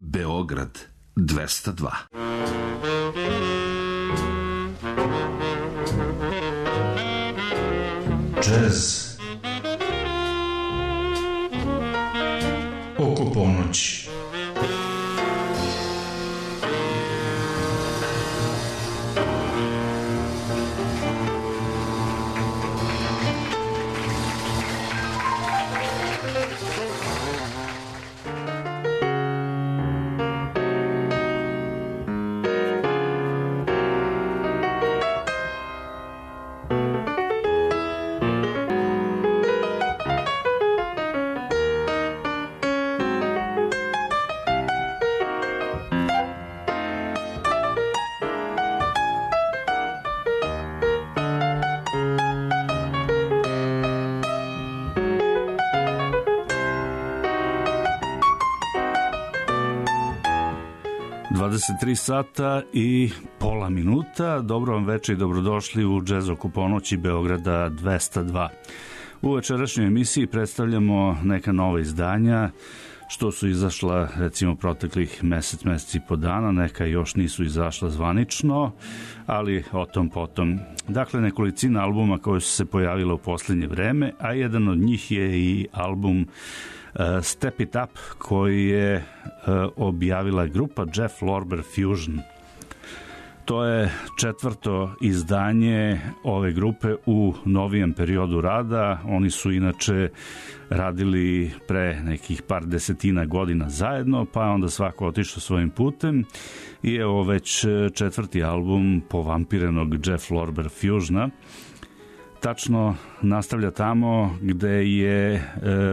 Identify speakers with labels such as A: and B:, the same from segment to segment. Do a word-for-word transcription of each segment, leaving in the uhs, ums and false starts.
A: Beograd dvesta dva.
B: Džez oko ponoći.
C: dvadeset tri sata i pola minuta. Dobro vam večer i dobrodošli u Džez oko ponoći Beograda dvesta dva. U večerašnjoj emisiji predstavljamo neka nova izdanja što su izašla recimo proteklih mesec, mesec i po dana, neka još nisu izašla zvanično, ali o tom potom. Dakle, nekolicina albuma koje su se pojavile u posljednje vreme, a jedan od njih je i album Step It Up koji je objavila grupa Jeff Lorber Fusion. To je četvrto izdanje ove grupe u novijem periodu rada. Oni su inače radili pre nekih par desetina godina zajedno, pa je onda svako otišao svojim putem i evo već četvrti album povampirenog Jeff Lorber Fusiona. Tačno nastavlja tamo gde je e,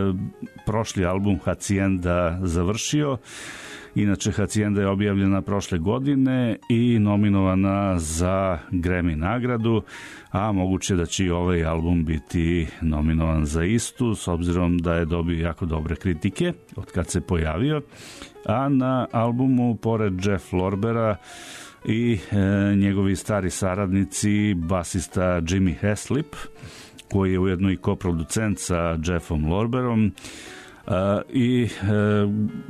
C: prošli album Hacienda završio. Inače, Hacienda je objavljena prošle godine i nominovana za Grammy nagradu, a moguće da će i ovaj album biti nominovan za istu, s obzirom da je dobio jako dobre kritike od kad se pojavio. A na albumu, pored Jeff Lorbera i e, njegovi stari saradnici, basista Jimmy Haslip, koji je ujedno i koproducent sa Jeffom Lorberom, e, i e,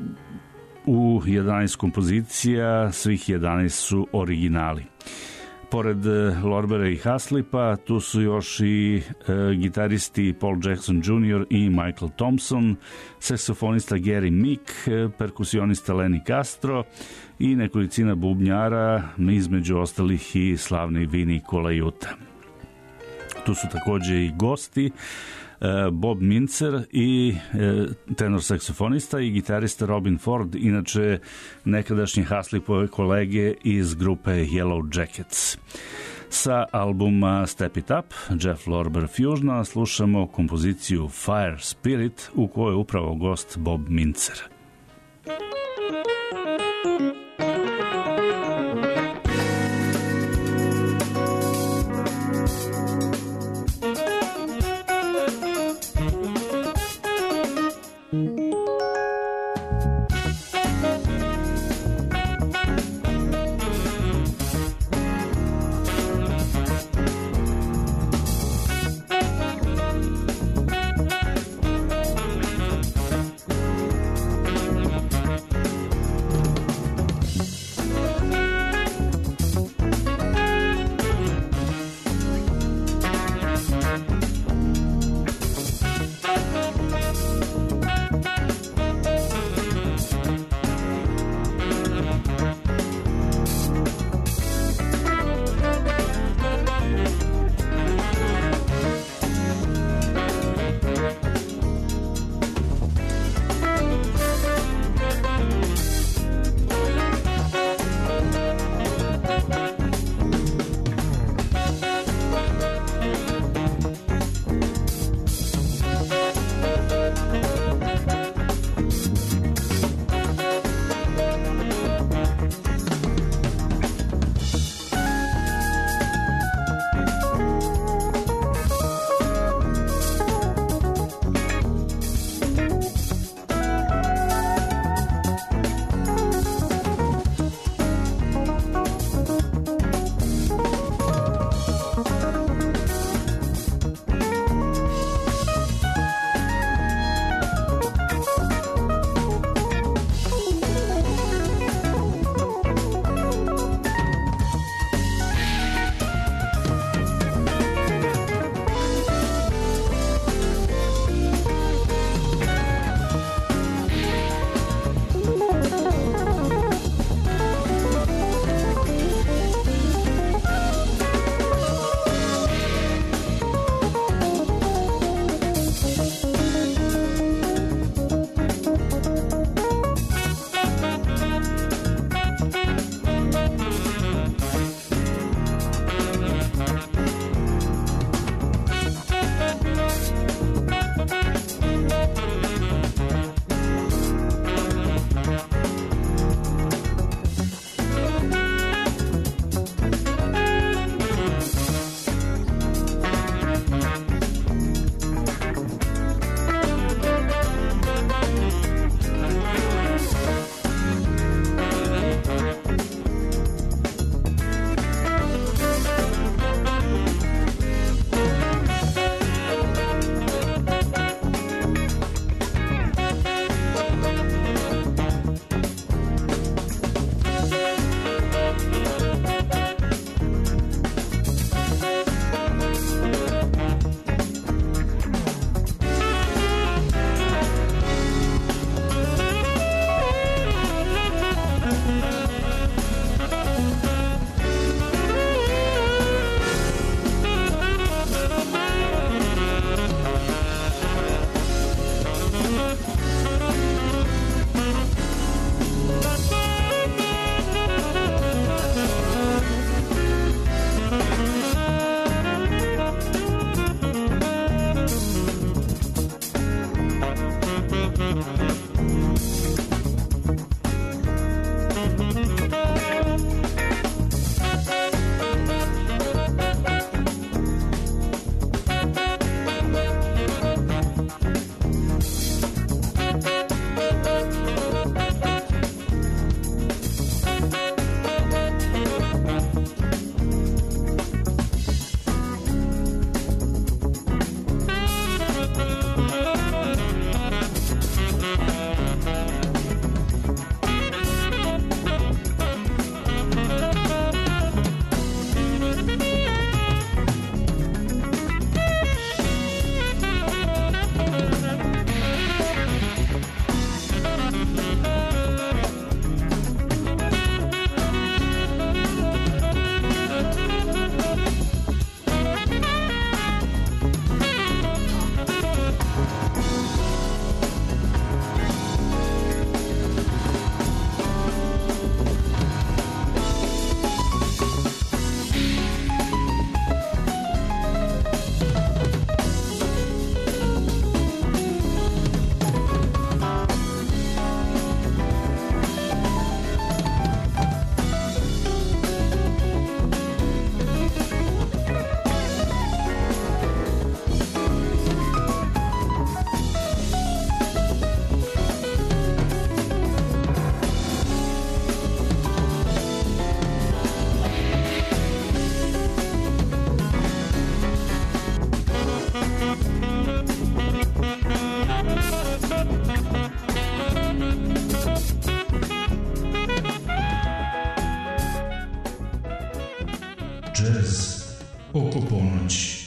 C: u jedanaest kompozicija, svih jedanaest su originali. Pored Lorbera i Haslipa, tu su još i e, gitaristi Paul Jackson junior i Michael Thompson, saksofonista Gary Meek, perkusionista Lenny Castro i nekolicina bubnjara, između ostalih i slavni Vinny Colaiuta. Tu su također i gosti Bob Mintzer i tenor saksofonista i gitarista Robin Ford, inače nekadašnji Haslipove kolege iz grupe Yellow Jackets. Sa albuma Step It Up, Jeff Lorber Fusiona, slušamo kompoziciju Fire Spirit, u kojoj je upravo gost Bob Mintzer.
B: Džez oko ponoći.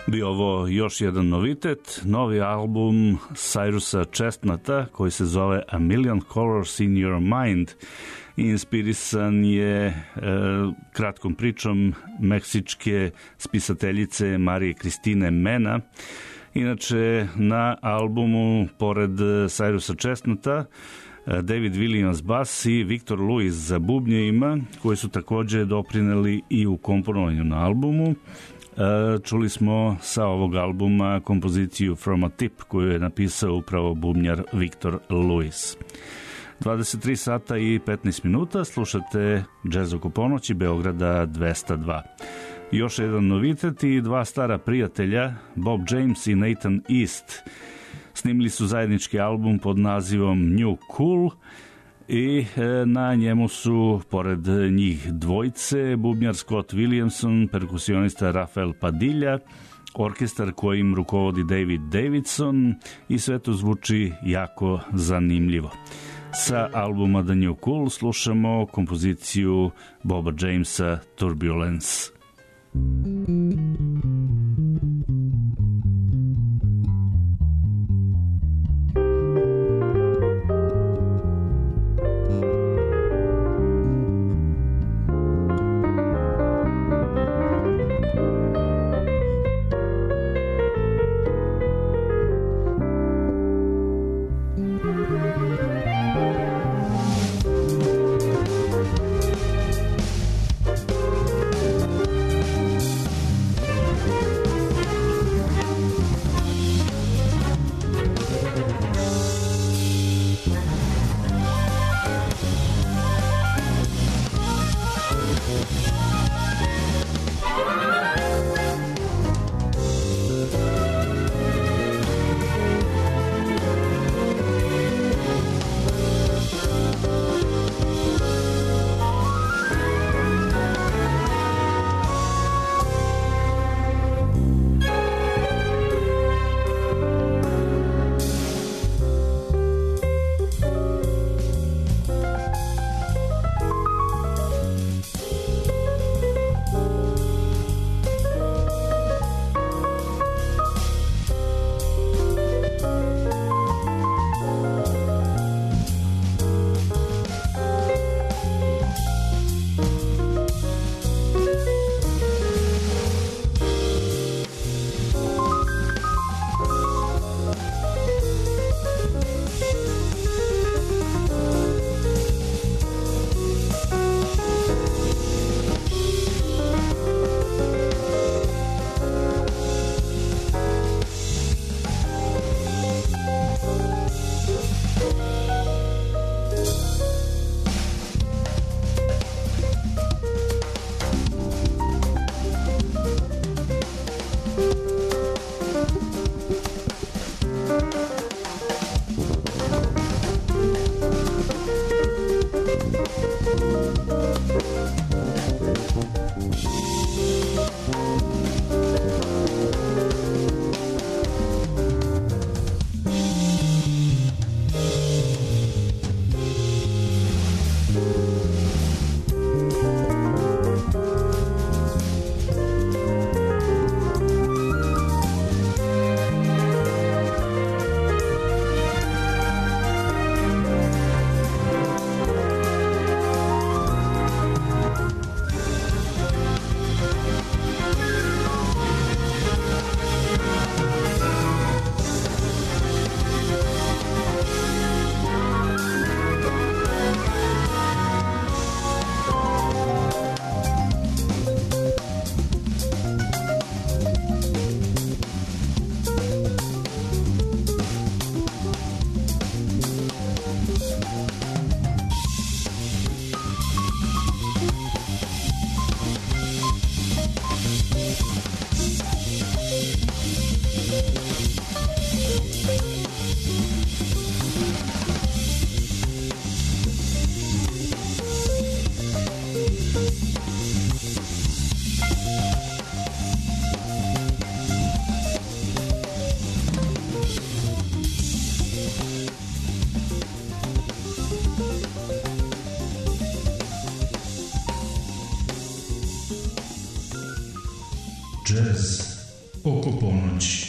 C: Bio ovo još jedan novitet, novi album Cyrusa Chestnuta koji se zove A Million Colors in Your Mind. Inspirisan je e, kratkom pričom meksičke spisateljice Marije Kristine Mena. Inače, na albumu, pored Cyrusa Chestnuta, David Williams bas i Victor Lewis za bubnjevima, koji su također doprineli i u komponovanju na albumu. Čuli smo sa ovog albuma kompoziciju From a Tip, koju je napisao upravo bubnjar Victor Lewis. dvadeset tri sata i petnaest minuta, slušate Džez oko ponoći, Beograda dvesta dva. Još jedan novitet i dva stara prijatelja, Bob James i Nathan East, snimili su zajednički album pod nazivom New Cool i na njemu su, pored njih dvojice, bubnjar Scott Williamson, perkusionista Rafael Padilla, orkestar kojim rukovodi David Davidson i sve to zvuči jako zanimljivo. Sa albuma The New Cool slušamo kompoziciju Boba Jamesa Turbulence.
B: oko ponoći.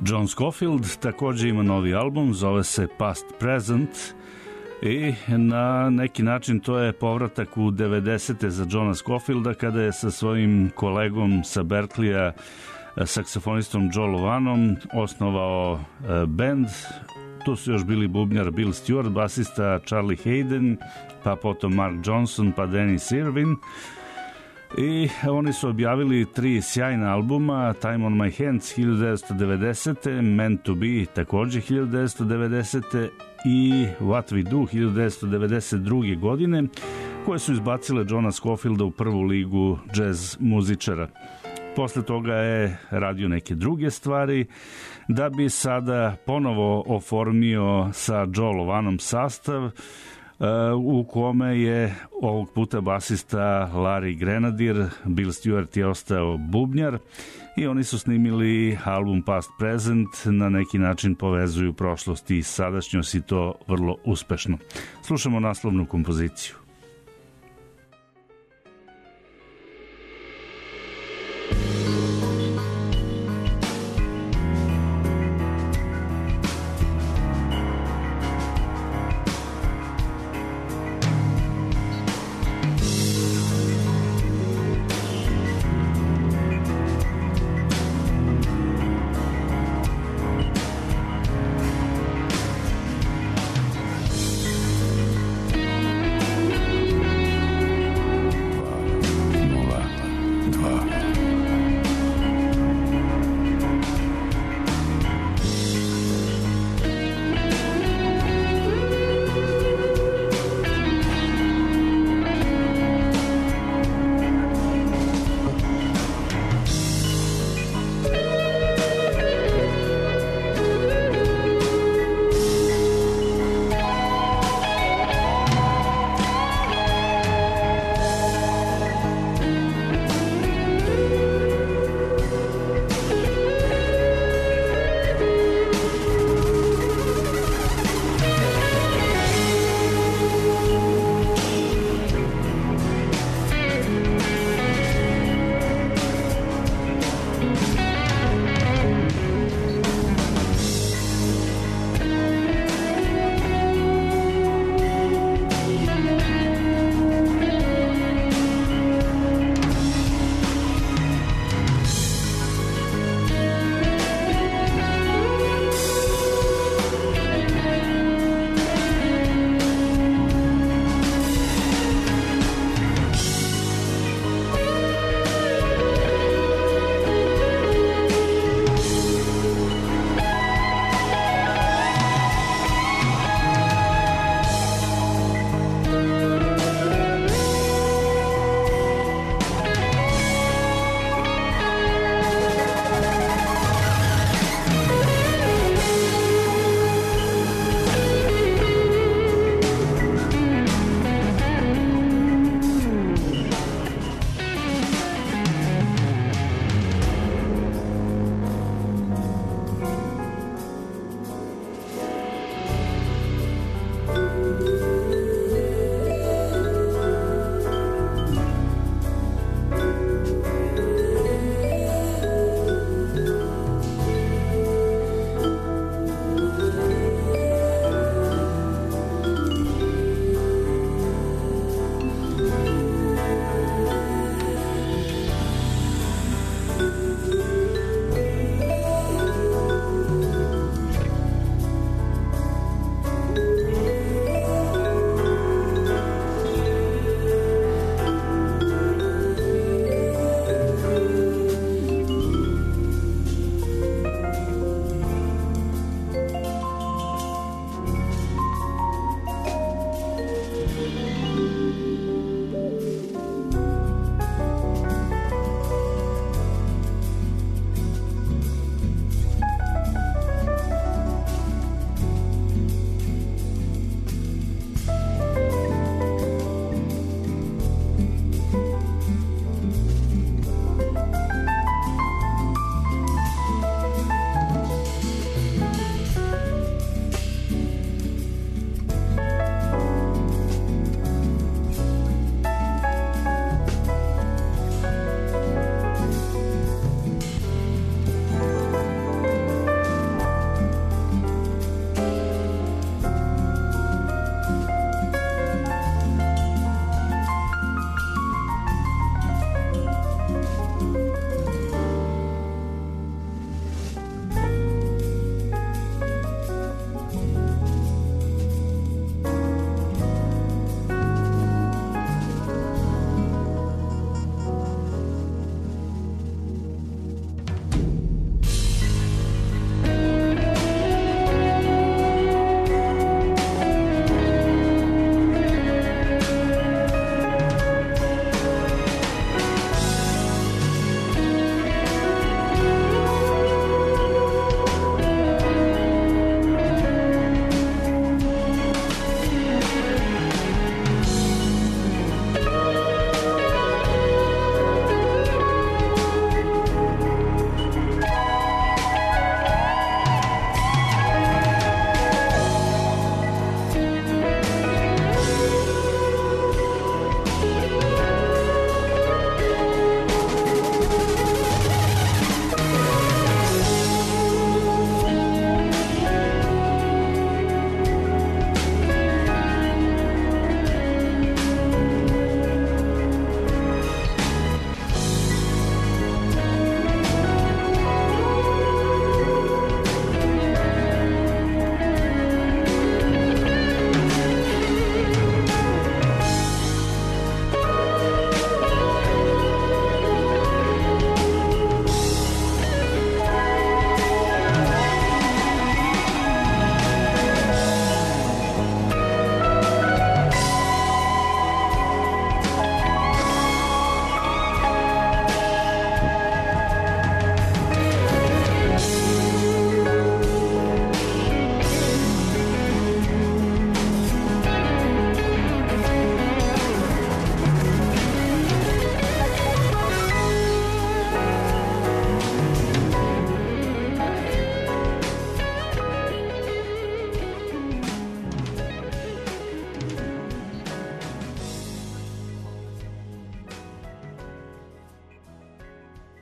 C: John Scofield takođe ima novi album, zove se Past Present i na neki način to je povratak u devedesete za Johna Scofielda kada je sa svojim kolegom sa Berkleya, saksofonistom Joe Lovanom, osnovao bend. Tu su još bili bubnjar Bill Stewart, basista Charlie Hayden, pa potom Mark Johnson, pa Dennis Irvin. I oni su objavili tri sjajna albuma: Time on my hands hiljadu devetsto devedesete, Meant to be takođe hiljadu devetsto devedesete i What we do hiljadu devetsto devedeset druge. godine, koje su izbacile Johna Scofielda u prvu ligu džez muzičara. Posle toga je radio neke druge stvari, da bi sada ponovo oformio sa Joe Lovanom sastav, u kome je ovog puta basista Larry Grenadier, Bill Stewart je ostao bubnjar i oni su snimili album Past Present, na neki način povezuju prošlost i sadašnjost i to vrlo uspešno. Slušamo naslovnu kompoziciju.
D: Thank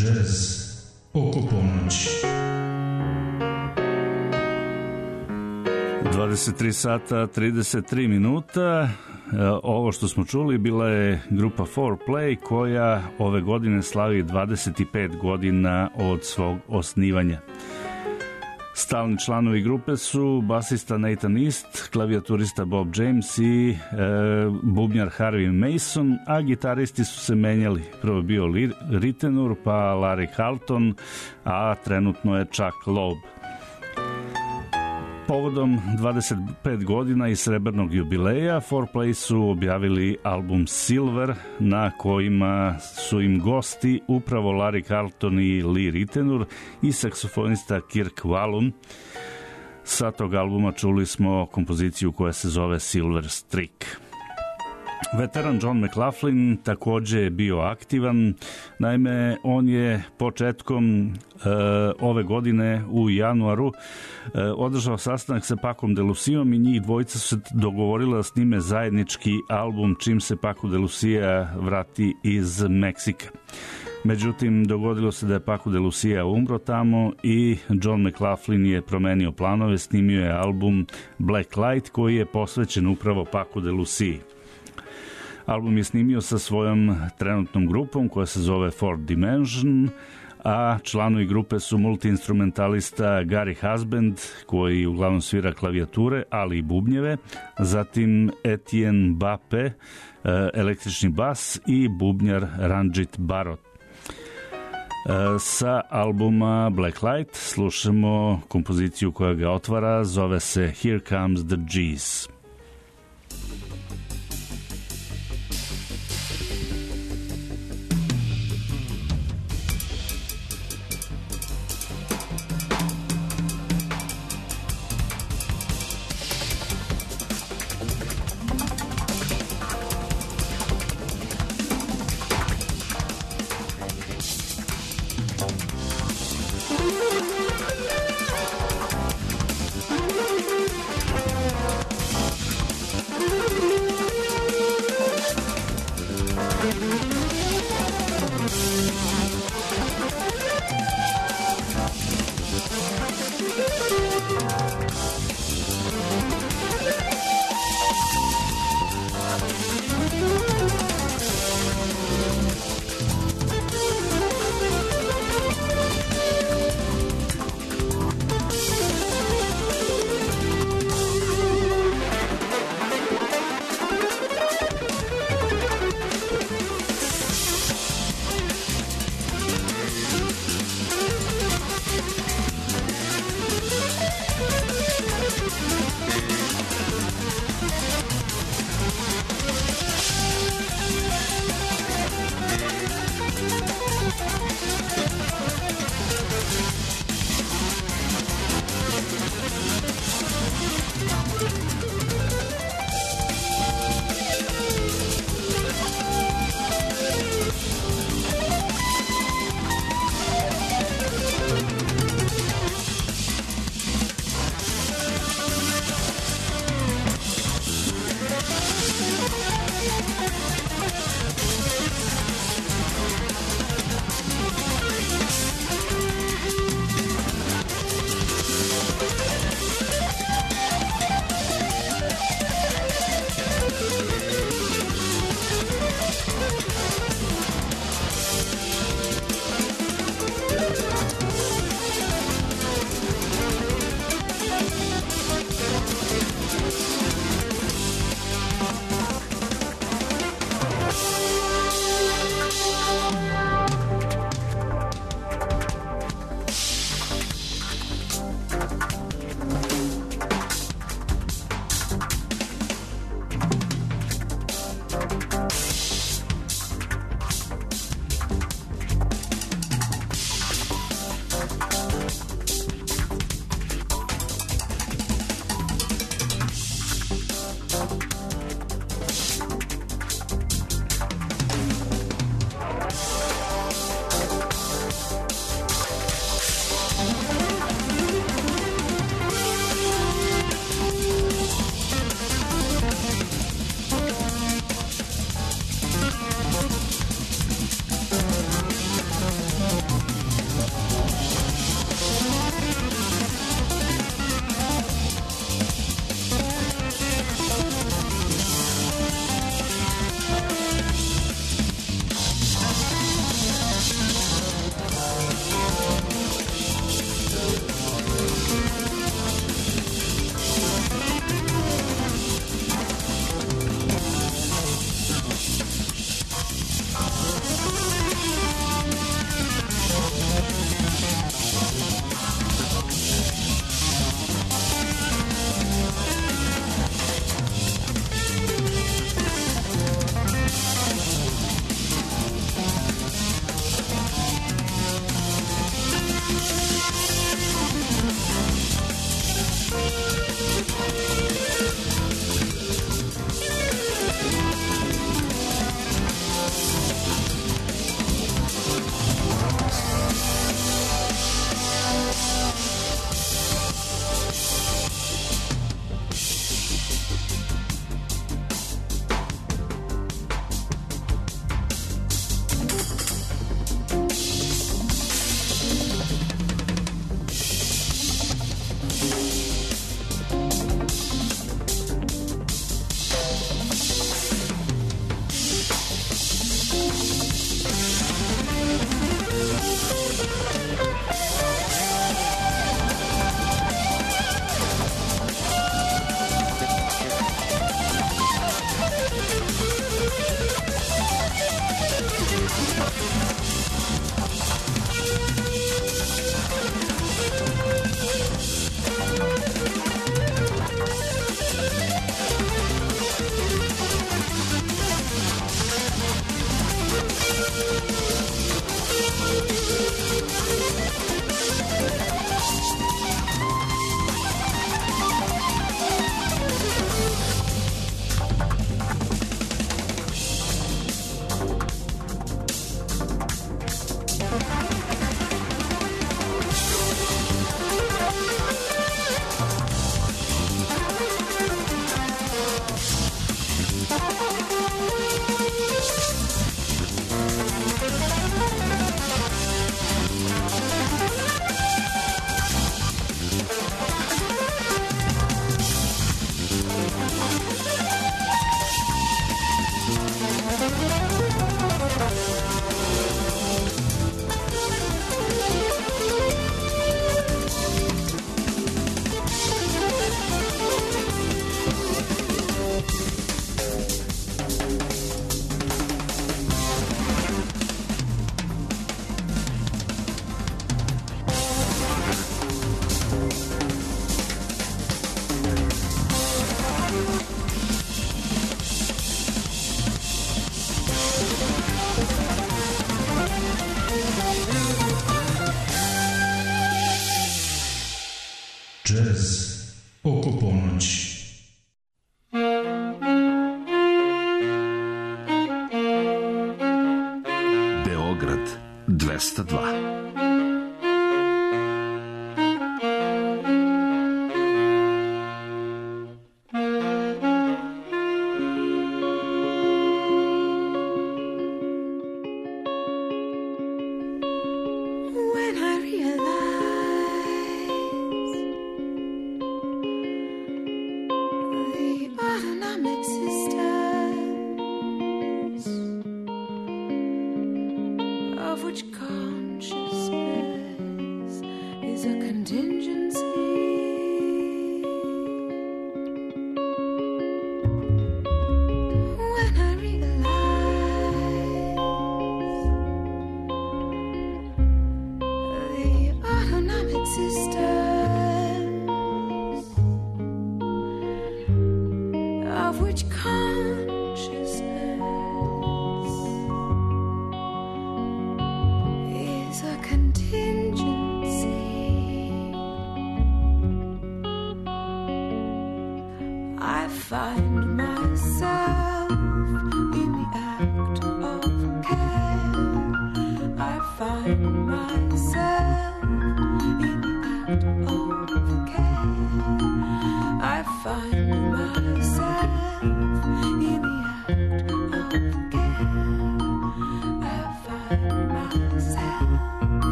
B: Jazz oko ponoći.
C: dvadeset tri sata trideset tri minuta. Ovo što smo čuli bila je grupa four play koja ove godine slavi dvadeset pet godina od svog osnivanja. Stalni članovi grupe su basista Nathan East, klavijaturista Bob James i e, bubnjar Harvey Mason, a gitaristi su se menjali. Prvo je bio Lee Ritenour, pa Larry Carlton, a trenutno je Chuck Loeb. Povodom dvadeset pet godina i srebrnog jubileja, four play su objavili album Silver, na kojima su im gosti upravo Larry Carlton i Lee Ritenour i saksofonista Kirk Whalum. Sa tog albuma čuli smo kompoziciju koja se zove Silver Streak. Veteran John McLaughlin takođe je bio aktivan, naime on je početkom e, ove godine u januaru e, održao sastanak sa Pacom de Lucijom i njih dvojica su se dogovorila da snime zajednički album čim se Paco de Lucia vrati iz Meksika. Međutim, dogodilo se da je Paco de Lucia umro tamo i John McLaughlin je promenio planove, snimio je album Black Light koji je posvećen upravo Paco de Luciji. Album je snimio sa svojom trenutnom grupom koja se zove Fourth Dimension, a članovi grupe su multiinstrumentalista Gary Husband, koji uglavnom svira klavijature, ali i bubnjeve, zatim Etienne Bape, električni bas i bubnjar Ranjit Barot. Sa albuma Black Light slušamo kompoziciju koja ga otvara, zove se Here Comes the G's.
B: oko ponoći.
A: Beograd dvesta dva.
D: Of which conscious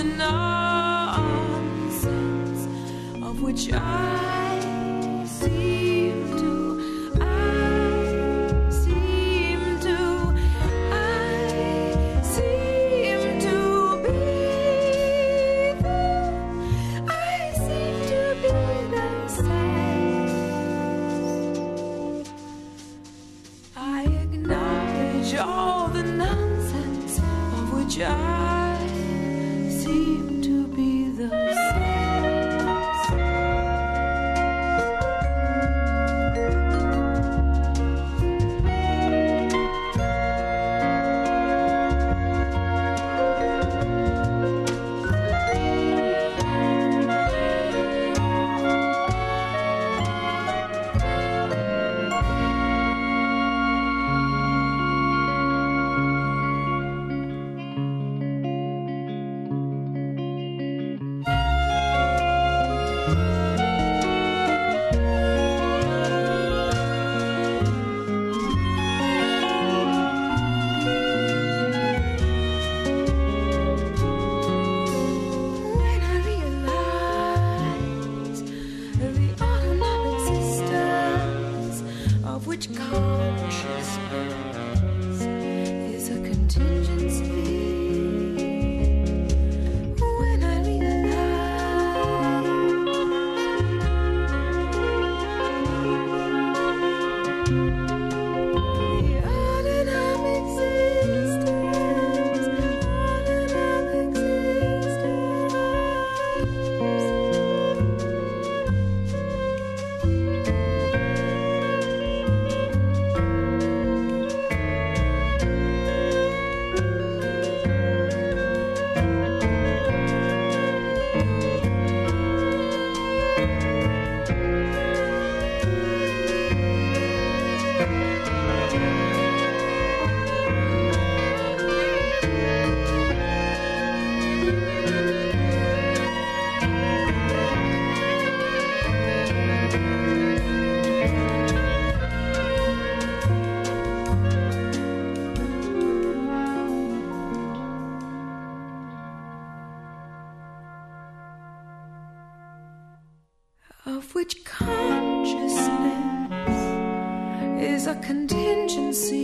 D: the nonsense of which I seem to, I seem to, I seem to be the, I seem to be the sense. I acknowledge all the nonsense of which I seem to be the sense. Of which consciousness is a contingency,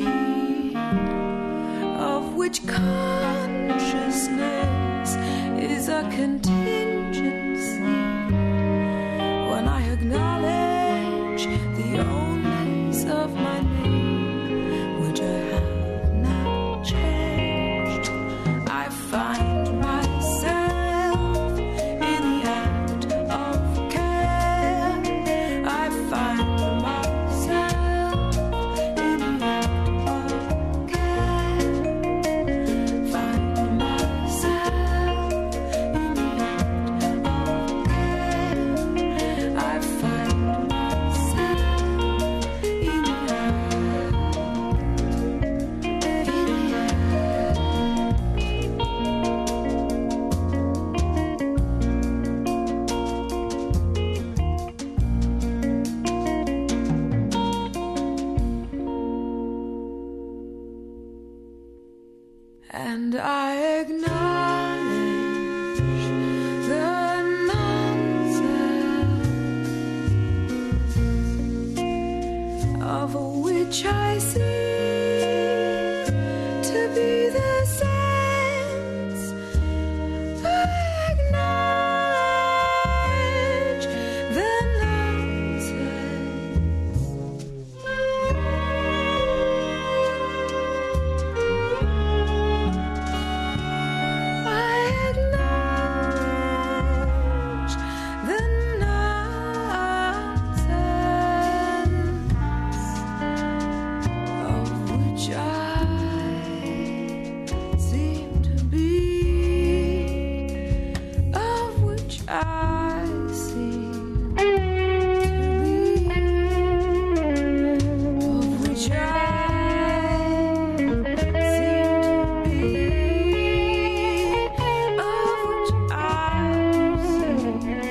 D: of which consciousness is a contingency. When I acknowledge the onlys of my name, which I have not changed, I find myself in the act of care. I find myself in the act of care. Find myself in the act of care. I find myself in the act, in the and I acknowledge the nonsense of which I seem to be the sense. I acknowledge the nonsense. I acknowledge the nonsense of which I seem to be, of which I seem to be, of which I seem to be, of which I seem to be.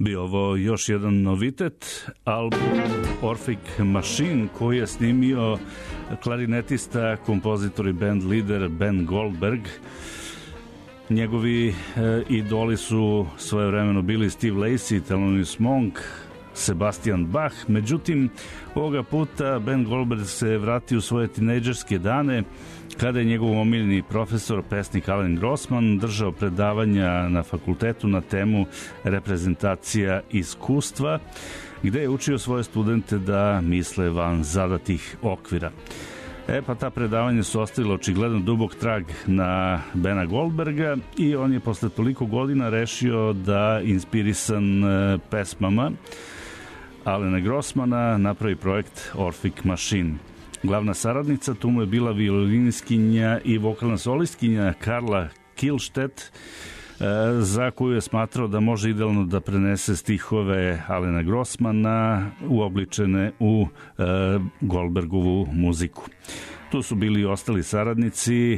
C: Bio ovo još jedan novitet, album Orphic Machine, koji je snimio klarinetista, kompozitor i band lider Ben Goldberg. Njegovi e, idoli su svojevremeno bili Steve Lacy, Thelonious Monk, Sebastian Bach. Međutim, ovoga puta Ben Goldberg se vratio u svoje tinejdžerske dane, kada je njegov omiljeni profesor, pesnik Alan Grossman, držao predavanja na fakultetu na temu reprezentacija iskustva, gde je učio svoje studente da misle van zadatih okvira. E pa ta predavanja su ostavila očigledno dubok trag na Bena Goldberga i on je posle toliko godina rešio da, inspirisan pesmama Alana Grossmana, napravi projekt Orphic Machine. Glavna saradnica tu mu je bila violiniskinja i vokalna solistkinja Karla Kihlstedt, za koju je smatrao da može idealno da prenese stihove Alana Grossmana uobličene u Goldbergovu muziku. Tu su bili i ostali saradnici,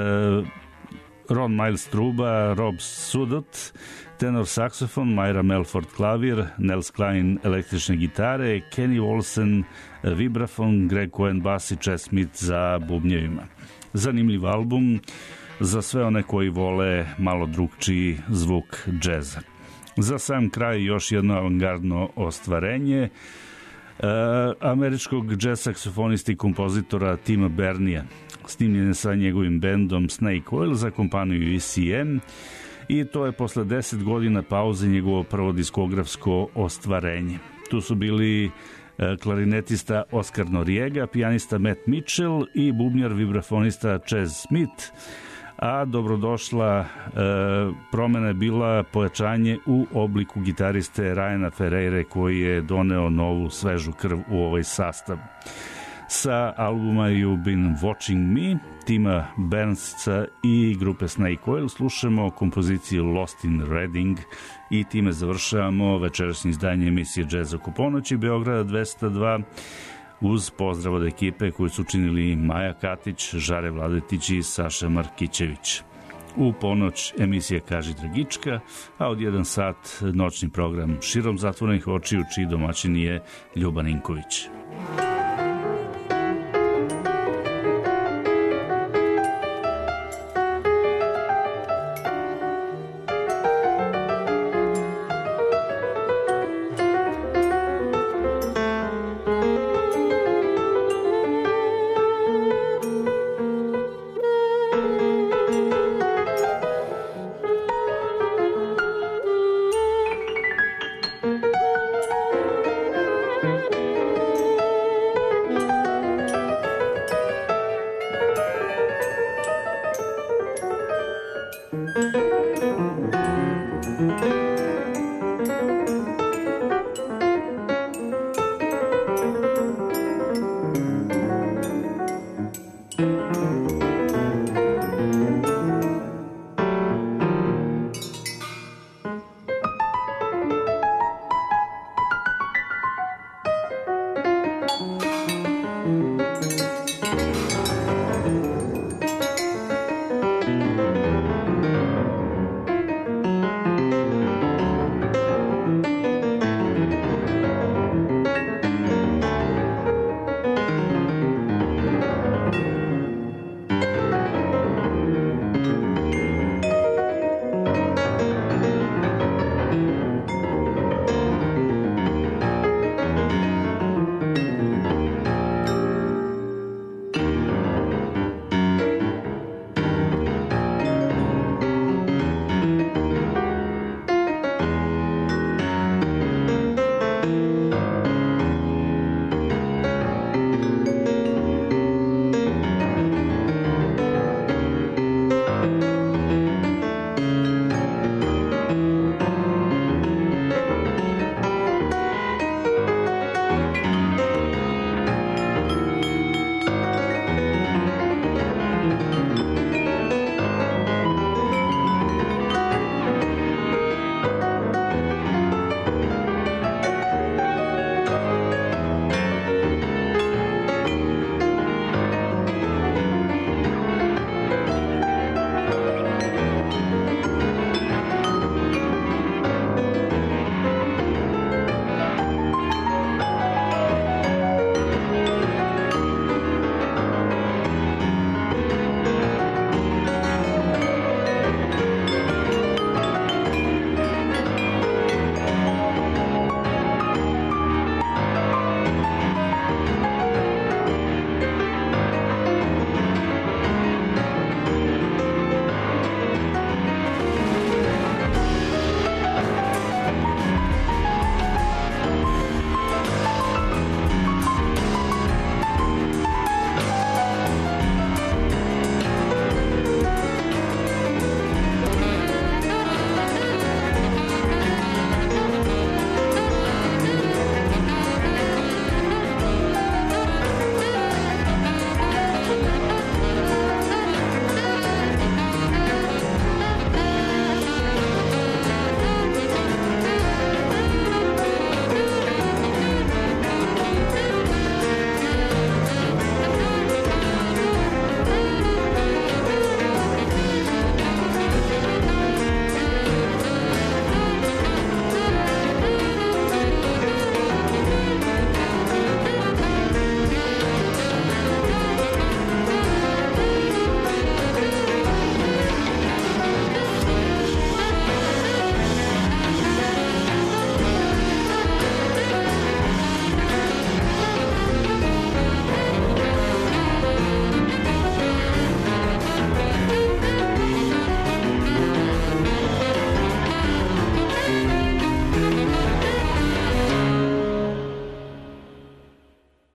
C: Ron Miles truba, Rob Sudot tenor saksofon, Myra Melford klavir, Nels Klein električne gitare, Kenny Olsen vibrafon, Greg Cohen bas i Chad Smith za bubnjevima. Zanimljiv album za sve one koji vole malo drugčiji zvuk džeza. Za sam kraj još jedno avangardno ostvarenje e, američkog džez saksofonista i kompozitora Tima Bernija. Snimljen je sa njegovim bendom Snake Oil za kompaniju E C M i to je posle deset godina pauze njegovo prvo diskografsko ostvarenje. Tu su bili klarinetista Oscar Noriega, pijanista Matt Mitchell i bubnjar vibrafonista Chad Smith, a dobrodošla e, promena je bila pojačanje u obliku gitariste Ryana Ferreire, koji je doneo novu svežu krv u ovaj sastav. Sa albuma You've Been Watching Me, Tima Bernsa i grupe Snake Oil slušamo kompoziciju Lost in Reading i time završavamo večerašnje izdanje emisije Jazz oko ponoći Beograda dvesta dva uz pozdrav od ekipe koju su učinili Maja Katić, Žare Vladetić i Saša Markićević. U ponoć emisija Kaži Dragička, a od jedan sat noćni program Širom zatvorenih očiju, čiji domaćin je Ljuban Inković.